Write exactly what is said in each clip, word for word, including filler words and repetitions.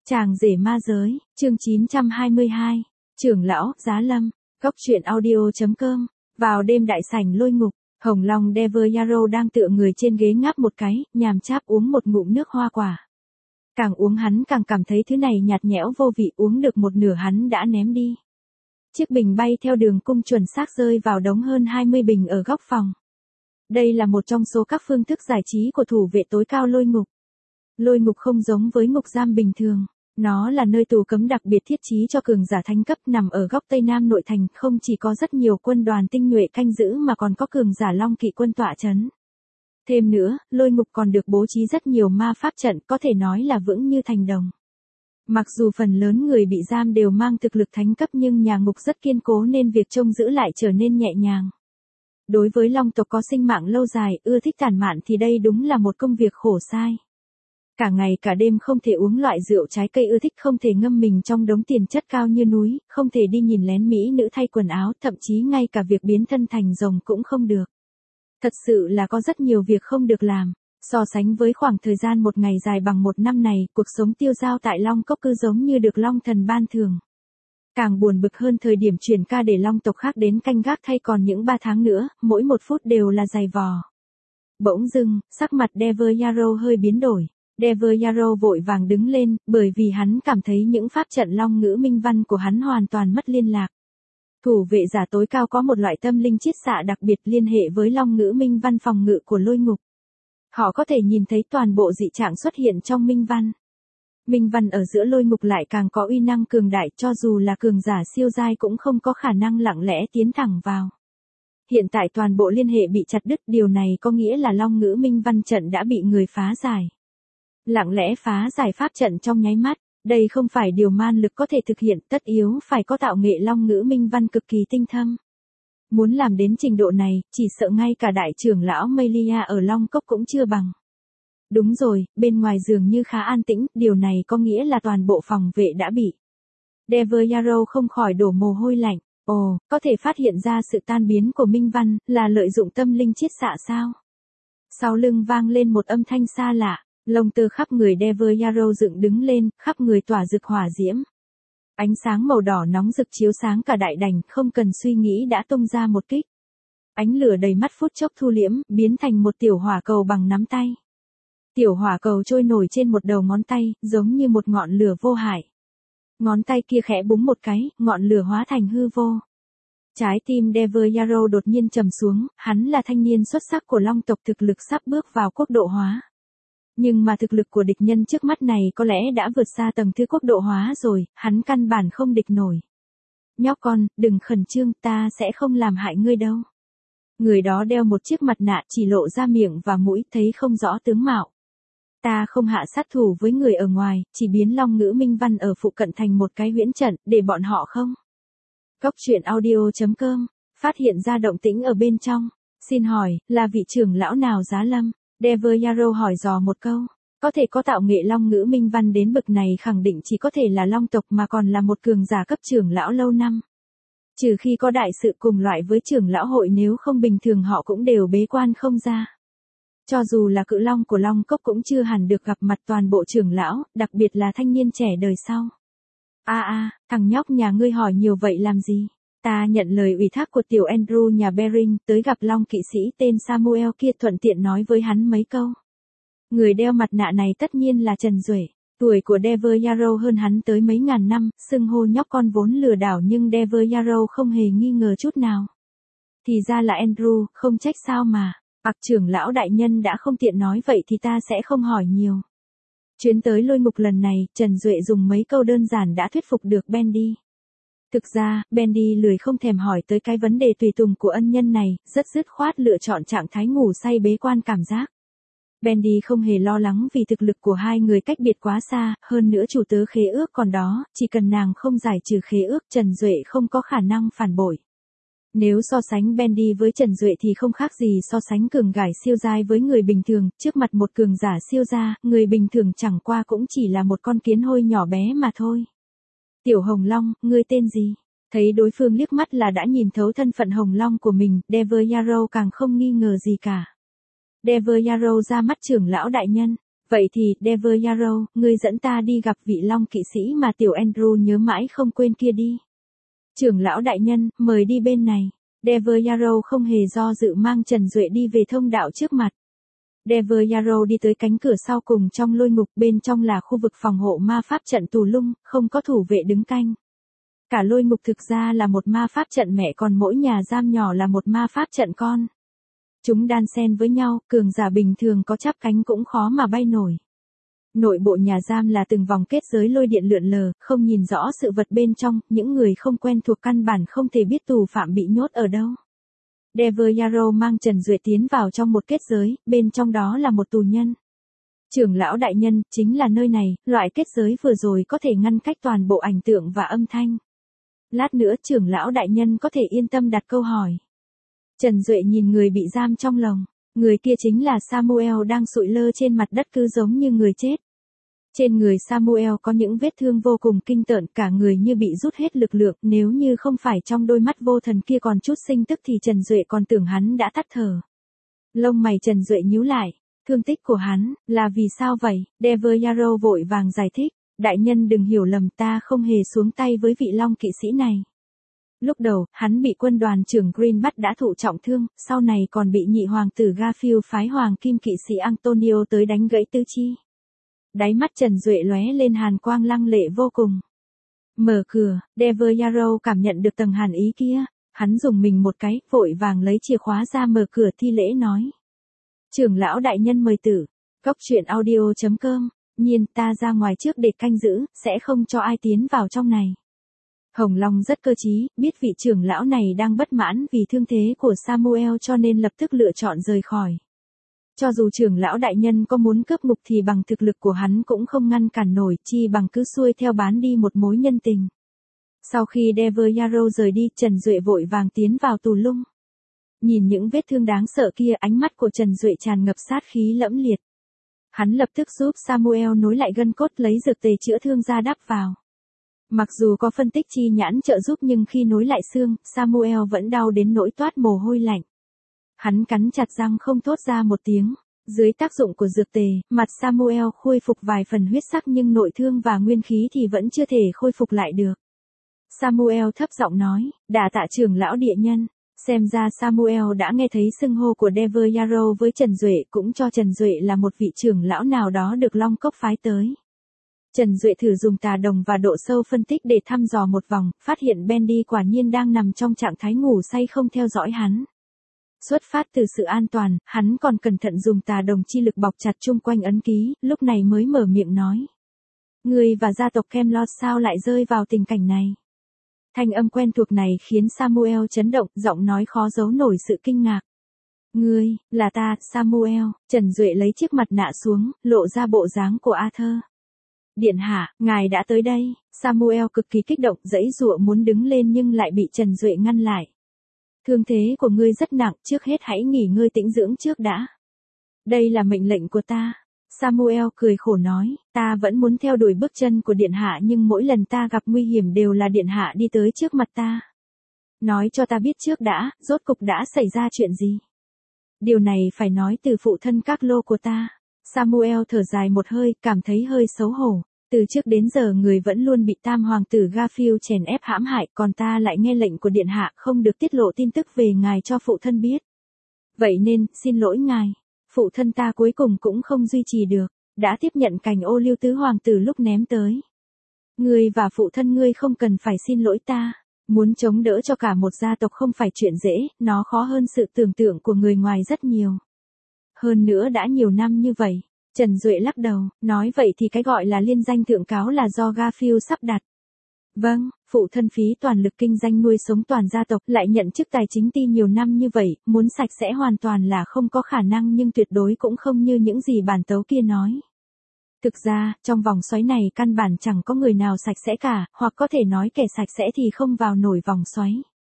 Chàng rể ma giới, chương chín trăm hai mươi hai, trưởng lão, Giá Lâm, góc truyện audio chấm com, vào đêm đại sảnh lôi ngục, Hồng Long Dever Yarrow đang tựa người trên ghế ngáp một cái, nhàm cháp uống một ngụm nước hoa quả. Càng uống hắn càng cảm thấy thứ này nhạt nhẽo vô vị, uống được một nửa hắn đã ném đi. Chiếc bình bay theo đường cung chuẩn xác rơi vào đống hơn hai mươi bình ở góc phòng. Đây là một trong số các phương thức giải trí của thủ vệ tối cao lôi ngục. Lôi ngục không giống với ngục giam bình thường. Nó là nơi tù cấm đặc biệt thiết trí cho cường giả thánh cấp, nằm ở góc Tây Nam nội thành, không chỉ có rất nhiều quân đoàn tinh nhuệ canh giữ mà còn có cường giả long kỵ quân tọa trấn. Thêm nữa, lôi ngục còn được bố trí rất nhiều ma pháp trận, có thể nói là vững như thành đồng. Mặc dù phần lớn người bị giam đều mang thực lực thánh cấp nhưng nhà ngục rất kiên cố nên việc trông giữ lại trở nên nhẹ nhàng. Đối với long tộc có sinh mạng lâu dài, ưa thích tản mạn thì đây đúng là một công việc khổ sai. Cả ngày cả đêm không thể uống loại rượu trái cây ưa thích, không thể ngâm mình trong đống tiền chất cao như núi, không thể đi nhìn lén mỹ nữ thay quần áo, thậm chí ngay cả việc biến thân thành rồng cũng không được. Thật sự là có rất nhiều việc không được làm. So sánh với khoảng thời gian một ngày dài bằng một năm này, cuộc sống tiêu dao tại Long Cốc cứ giống như được Long Thần ban thưởng. Càng buồn bực hơn thời điểm chuyển ca để Long tộc khác đến canh gác thay, còn những ba tháng nữa, mỗi một phút đều là dày vò. Bỗng dưng, sắc mặt Dever Yarrow hơi biến đổi. Dever Yarrow vội vàng đứng lên, bởi vì hắn cảm thấy những pháp trận long ngữ minh văn của hắn hoàn toàn mất liên lạc. Thủ vệ giả tối cao có một loại tâm linh chiết xạ đặc biệt liên hệ với long ngữ minh văn phòng ngự của lôi ngục. Họ có thể nhìn thấy toàn bộ dị trạng xuất hiện trong minh văn. Minh văn ở giữa lôi ngục lại càng có uy năng cường đại, cho dù là cường giả siêu giai cũng không có khả năng lặng lẽ tiến thẳng vào. Hiện tại toàn bộ liên hệ bị chặt đứt, điều này có nghĩa là long ngữ minh văn trận đã bị người phá giải. Lặng lẽ phá giải pháp trận trong nháy mắt, đây không phải điều man lực có thể thực hiện, tất yếu phải có tạo nghệ long ngữ minh văn cực kỳ tinh thâm. Muốn làm đến trình độ này, chỉ sợ ngay cả đại trưởng lão Melia ở Long Cốc cũng chưa bằng. Đúng rồi, bên ngoài dường như khá an tĩnh, điều này có nghĩa là toàn bộ phòng vệ đã bị. Dever Yarrow không khỏi đổ mồ hôi lạnh. Ồ, có thể phát hiện ra sự tan biến của minh văn, là lợi dụng tâm linh chiết xạ sao? Sau lưng vang lên một âm thanh xa lạ. Lông tơ khắp người Dever Yarrow dựng đứng lên, khắp người tỏa rực hỏa diễm. Ánh sáng màu đỏ nóng rực chiếu sáng cả đại đành, không cần suy nghĩ đã tung ra một kích. Ánh lửa đầy mắt phút chốc thu liễm, biến thành một tiểu hỏa cầu bằng nắm tay. Tiểu hỏa cầu trôi nổi trên một đầu ngón tay, giống như một ngọn lửa vô hại. Ngón tay kia khẽ búng một cái, ngọn lửa hóa thành hư vô. Trái tim Dever Yarrow đột nhiên trầm xuống, hắn là thanh niên xuất sắc của Long tộc, thực lực sắp bước vào quốc độ hóa. Nhưng mà thực lực của địch nhân trước mắt này có lẽ đã vượt xa tầng thứ quốc độ hóa rồi, hắn căn bản không địch nổi. Nhóc con, đừng khẩn trương, ta sẽ không làm hại ngươi đâu. Người đó đeo một chiếc mặt nạ chỉ lộ ra miệng và mũi, thấy không rõ tướng mạo. Ta không hạ sát thủ với người ở ngoài, chỉ biến long ngữ minh văn ở phụ cận thành một cái huyễn trận, để bọn họ không. Góc truyện audio chấm com, phát hiện ra động tĩnh ở bên trong. Xin hỏi, là vị trưởng lão nào Giá Lâm? Dever Yarrow hỏi dò một câu. Có thể có tạo nghệ long ngữ minh văn đến bậc này khẳng định chỉ có thể là long tộc, mà còn là một cường giả cấp trưởng lão lâu năm. Trừ khi có đại sự cùng loại với trưởng lão hội, nếu không bình thường họ cũng đều bế quan không ra. Cho dù là cự long của Long Cốc cũng chưa hẳn được gặp mặt toàn bộ trưởng lão, đặc biệt là thanh niên trẻ đời sau. A a, thằng nhóc nhà ngươi hỏi nhiều vậy làm gì? Ta nhận lời ủy thác của tiểu Andrew nhà Bering, tới gặp long kỵ sĩ tên Samuel kia, thuận tiện nói với hắn mấy câu. Người đeo mặt nạ này tất nhiên là Trần Duệ. Tuổi của Dever Yarrow hơn hắn tới mấy ngàn năm, xưng hô nhóc con vốn lừa đảo nhưng Dever Yarrow không hề nghi ngờ chút nào. Thì ra là Andrew, không trách sao mà. Ặc trưởng lão đại nhân đã không tiện nói vậy thì ta sẽ không hỏi nhiều. Chuyến tới lôi ngục lần này, Trần Duệ dùng mấy câu đơn giản đã thuyết phục được Bendy. Thực ra, Bendy lười không thèm hỏi tới cái vấn đề tùy tùng của ân nhân này, rất dứt khoát lựa chọn trạng thái ngủ say bế quan cảm giác. Bendy không hề lo lắng vì thực lực của hai người cách biệt quá xa, hơn nữa chủ tớ khế ước còn đó, chỉ cần nàng không giải trừ khế ước, Trần Duệ không có khả năng phản bội. Nếu so sánh Bendy với Trần Duệ thì không khác gì so sánh cường gải siêu giai với người bình thường, trước mặt một cường giả siêu gia, người bình thường chẳng qua cũng chỉ là một con kiến hôi nhỏ bé mà thôi. Tiểu Hồng Long, ngươi tên gì? Thấy đối phương liếc mắt là đã nhìn thấu thân phận Hồng Long của mình, Dever Yarrow càng không nghi ngờ gì cả. Dever Yarrow ra mắt trưởng lão đại nhân. Vậy thì, Dever Yarrow, ngươi dẫn ta đi gặp vị long kỵ sĩ mà tiểu Andrew nhớ mãi không quên kia đi. Trưởng lão đại nhân, mời đi bên này. Dever Yarrow không hề do dự mang Trần Duệ đi về thông đạo trước mặt. Dever Yarrow đi tới cánh cửa sau cùng trong lôi ngục, bên trong là khu vực phòng hộ ma pháp trận tù lung, không có thủ vệ đứng canh. Cả lôi ngục thực ra là một ma pháp trận mẹ, còn mỗi nhà giam nhỏ là một ma pháp trận con. Chúng đan xen với nhau, cường giả bình thường có chắp cánh cũng khó mà bay nổi. Nội bộ nhà giam là từng vòng kết giới lôi điện lượn lờ, không nhìn rõ sự vật bên trong, những người không quen thuộc căn bản không thể biết tù phạm bị nhốt ở đâu. Dever Yarrow mang Trần Duệ tiến vào trong một kết giới, bên trong đó là một tù nhân. Trưởng lão đại nhân, chính là nơi này, loại kết giới vừa rồi có thể ngăn cách toàn bộ ảnh tượng và âm thanh. Lát nữa trưởng lão đại nhân có thể yên tâm đặt câu hỏi. Trần Duệ nhìn người bị giam trong lồng, người kia chính là Samuel đang sụi lơ trên mặt đất cứ giống như người chết. Trên người Samuel có những vết thương vô cùng kinh tởn, cả người như bị rút hết lực lượng, nếu như không phải trong đôi mắt vô thần kia còn chút sinh tức thì Trần Duệ còn tưởng hắn đã tắt thở. Lông mày Trần Duệ nhíu lại, thương tích của hắn, là vì sao vậy? Dever Yarrow vội vàng giải thích, đại nhân đừng hiểu lầm, ta không hề xuống tay với vị long kỵ sĩ này. Lúc đầu, hắn bị quân đoàn trưởng Green bắt đã thụ trọng thương, sau này còn bị nhị hoàng tử Garfield phái hoàng kim kỵ sĩ Antonio tới đánh gãy tứ chi. Đáy mắt Trần Duệ lóe lên hàn quang lăng lệ vô cùng. Mở cửa, Dever Yarrow cảm nhận được tầng hàn ý kia, hắn dùng mình một cái, vội vàng lấy chìa khóa ra mở cửa thi lễ nói. Trưởng lão đại nhân mời tử, Cóc truyện audio chấm com, nhiên ta ra ngoài trước để canh giữ, sẽ không cho ai tiến vào trong này. Hồng Long rất cơ trí, biết vị trưởng lão này đang bất mãn vì thương thế của Samuel cho nên lập tức lựa chọn rời khỏi. Cho dù trưởng lão đại nhân có muốn cướp ngục thì bằng thực lực của hắn cũng không ngăn cản nổi, chi bằng cứ xuôi theo bán đi một mối nhân tình. Sau khi Dever Yarrow rời đi, Trần Duệ vội vàng tiến vào tù lung. Nhìn những vết thương đáng sợ kia, ánh mắt của Trần Duệ tràn ngập sát khí lẫm liệt. Hắn lập tức giúp Samuel nối lại gân cốt, lấy dược tề chữa thương ra đắp vào. Mặc dù có phân tích chi nhãn trợ giúp nhưng khi nối lại xương, Samuel vẫn đau đến nỗi toát mồ hôi lạnh. Hắn cắn chặt răng không thốt ra một tiếng. Dưới tác dụng của dược tề, mặt Samuel khôi phục vài phần huyết sắc nhưng nội thương và nguyên khí thì vẫn chưa thể khôi phục lại được. Samuel thấp giọng nói, đà tạ trưởng lão địa nhân. Xem ra Samuel đã nghe thấy xưng hô của Dever Yarrow với Trần Duệ, cũng cho Trần Duệ là một vị trưởng lão nào đó được Long Cốc phái tới. Trần Duệ thử dùng tà đồng và độ sâu phân tích để thăm dò một vòng, phát hiện Bendy quả nhiên đang nằm trong trạng thái ngủ say không theo dõi hắn. Xuất phát từ sự an toàn, hắn còn cẩn thận dùng tà đồng chi lực bọc chặt chung quanh ấn ký, lúc này mới mở miệng nói. Người và gia tộc Camelot sao lại rơi vào tình cảnh này? Thanh âm quen thuộc này khiến Samuel chấn động, giọng nói khó giấu nổi sự kinh ngạc. Ngươi, là ta, Samuel. Trần Duệ lấy chiếc mặt nạ xuống, lộ ra bộ dáng của Arthur. Điện hạ, ngài đã tới đây. Samuel cực kỳ kích động, giãy giụa muốn đứng lên nhưng lại bị Trần Duệ ngăn lại. Thương thế của ngươi rất nặng, trước hết hãy nghỉ ngơi tĩnh dưỡng trước đã. Đây là mệnh lệnh của ta. Samuel cười khổ nói, ta vẫn muốn theo đuổi bước chân của điện hạ nhưng mỗi lần ta gặp nguy hiểm đều là điện hạ đi tới trước mặt ta. Nói cho ta biết trước đã, rốt cục đã xảy ra chuyện gì? Điều này phải nói từ phụ thân các lô của ta. Samuel thở dài một hơi, cảm thấy hơi xấu hổ. Từ trước đến giờ người vẫn luôn bị tam hoàng tử Garfield chèn ép hãm hại, còn ta lại nghe lệnh của điện hạ không được tiết lộ tin tức về ngài cho phụ thân biết. Vậy nên, xin lỗi ngài. Phụ thân ta cuối cùng cũng không duy trì được, đã tiếp nhận cành ô liu tứ hoàng tử lúc ném tới. Ngươi và phụ thân ngươi không cần phải xin lỗi ta. Muốn chống đỡ cho cả một gia tộc không phải chuyện dễ, nó khó hơn sự tưởng tượng của người ngoài rất nhiều. Hơn nữa đã nhiều năm như vậy. Trần Duệ lắc đầu, nói vậy thì cái gọi là liên danh thượng cáo là do Garfield sắp đặt. Vâng, phụ thân phí toàn lực kinh doanh nuôi sống toàn gia tộc, lại nhận chức tài chính ty nhiều năm như vậy, muốn sạch sẽ hoàn toàn là không có khả năng nhưng tuyệt đối cũng không như những gì bản tấu kia nói. Thực ra, trong vòng xoáy này căn bản chẳng có người nào sạch sẽ cả, hoặc có thể nói kẻ sạch sẽ thì không vào nổi vòng xoáy.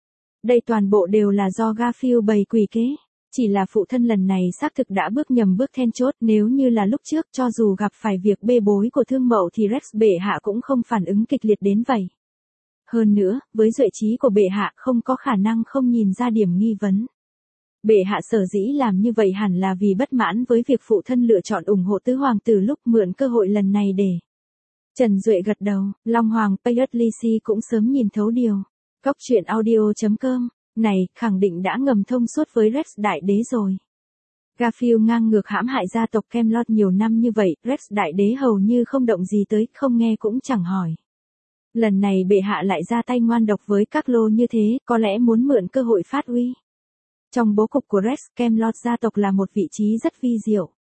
Đây toàn bộ đều là do Garfield bày quỷ kế. Chỉ là phụ thân lần này xác thực đã bước nhầm bước then chốt, nếu như là lúc trước cho dù gặp phải việc bê bối của thương mậu thì Rex bệ hạ cũng không phản ứng kịch liệt đến vậy. Hơn nữa, với duệ trí của bệ hạ không có khả năng không nhìn ra điểm nghi vấn. Bệ hạ sở dĩ làm như vậy hẳn là vì bất mãn với việc phụ thân lựa chọn ủng hộ tứ hoàng tử lúc mượn cơ hội lần này để. Trần Duệ gật đầu, Long Hoàng Paisley cũng sớm nhìn thấu điều. Góc truyện audio.com, này, khẳng định đã ngầm thông suốt với Rex đại đế rồi. Garfield ngang ngược hãm hại gia tộc Camelot nhiều năm như vậy, Rex đại đế hầu như không động gì tới, không nghe cũng chẳng hỏi. Lần này bệ hạ lại ra tay ngoan độc với các lô như thế, có lẽ muốn mượn cơ hội phát uy. Trong bố cục của Rex, Camelot gia tộc là một vị trí rất vi diệu.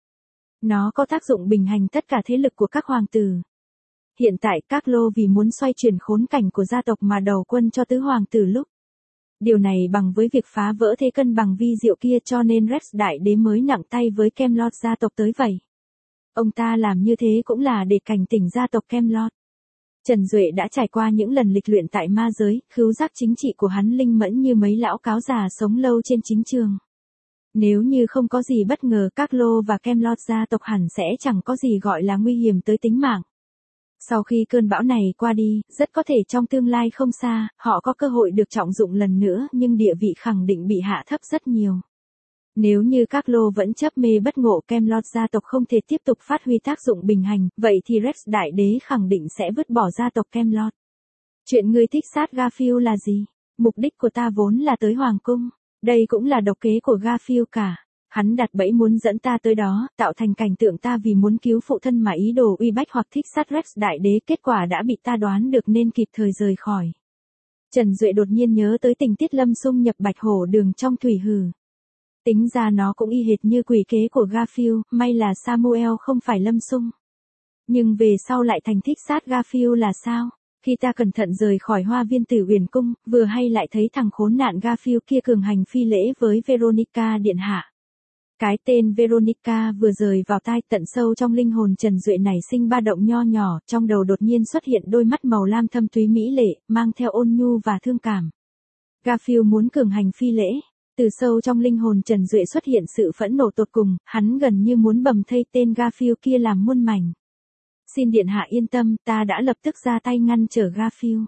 Nó có tác dụng bình hành tất cả thế lực của các hoàng tử. Hiện tại các lô vì muốn xoay chuyển khốn cảnh của gia tộc mà đầu quân cho tứ hoàng tử lúc. Điều này bằng với việc phá vỡ thế cân bằng vi diệu kia cho nên Rex đại đế mới nặng tay với Camelot gia tộc tới vậy. Ông ta làm như thế cũng là để cảnh tỉnh gia tộc Camelot. Trần Duệ đã trải qua những lần lịch luyện tại ma giới, khứu giác chính trị của hắn linh mẫn như mấy lão cáo già sống lâu trên chính trường. Nếu như không có gì bất ngờ các lô và Camelot gia tộc hẳn sẽ chẳng có gì gọi là nguy hiểm tới tính mạng. Sau khi cơn bão này qua đi, rất có thể trong tương lai không xa, họ có cơ hội được trọng dụng lần nữa nhưng địa vị khẳng định bị hạ thấp rất nhiều. Nếu như các lô vẫn chấp mê bất ngộ Camelot gia tộc không thể tiếp tục phát huy tác dụng bình hành, vậy thì Rex đại đế khẳng định sẽ vứt bỏ gia tộc Camelot. Chuyện ngươi thích sát Garfield là gì? Mục đích của ta vốn là tới Hoàng cung. Đây cũng là độc kế của Garfield cả. Hắn đặt bẫy muốn dẫn ta tới đó, tạo thành cảnh tượng ta vì muốn cứu phụ thân mà ý đồ uy bách hoặc thích sát Rex đại đế, kết quả đã bị ta đoán được nên kịp thời rời khỏi. Trần Duệ đột nhiên nhớ tới tình tiết Lâm Xung nhập Bạch Hổ Đường trong Thủy Hử. Tính ra nó cũng y hệt như quỷ kế của Garfield, may là Samuel không phải Lâm Xung. Nhưng về sau lại thành thích sát Garfield là sao? Khi ta cẩn thận rời khỏi Hoa Viên Tử Uyển cung, vừa hay lại thấy thằng khốn nạn Garfield kia cường hành phi lễ với Veronica điện hạ. Cái tên Veronica vừa rời vào tai, tận sâu trong linh hồn Trần Duệ nảy sinh ba động nho nhỏ, trong đầu đột nhiên xuất hiện đôi mắt màu lam thâm thúy mỹ lệ, mang theo ôn nhu và thương cảm. Garfield muốn cường hành phi lễ. Từ sâu trong linh hồn Trần Duệ xuất hiện sự phẫn nộ tột cùng, hắn gần như muốn bầm thây tên Garfield kia làm muôn mảnh. Xin điện hạ yên tâm, ta đã lập tức ra tay ngăn trở Garfield.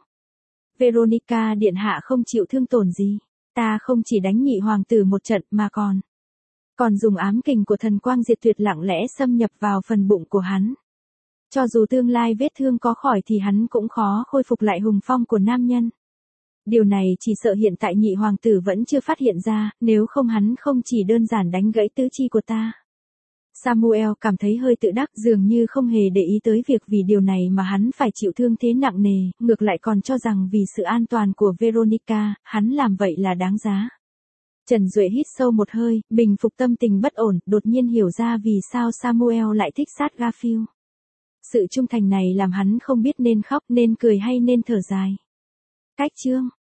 Veronica điện hạ không chịu thương tổn gì. Ta không chỉ đánh nhị hoàng tử một trận mà còn. Còn dùng ám kình của thần quang diệt tuyệt lặng lẽ xâm nhập vào phần bụng của hắn. Cho dù tương lai vết thương có khỏi thì hắn cũng khó khôi phục lại hùng phong của nam nhân. Điều này chỉ sợ hiện tại nhị hoàng tử vẫn chưa phát hiện ra, nếu không hắn không chỉ đơn giản đánh gãy tứ chi của ta. Samuel cảm thấy hơi tự đắc, dường như không hề để ý tới việc vì điều này mà hắn phải chịu thương thế nặng nề, ngược lại còn cho rằng vì sự an toàn của Veronica, hắn làm vậy là đáng giá. Trần Duệ hít sâu một hơi, bình phục tâm tình bất ổn, đột nhiên hiểu ra vì sao Samuel lại thích sát Garfield. Sự trung thành này làm hắn không biết nên khóc, nên cười hay nên thở dài. Cách chương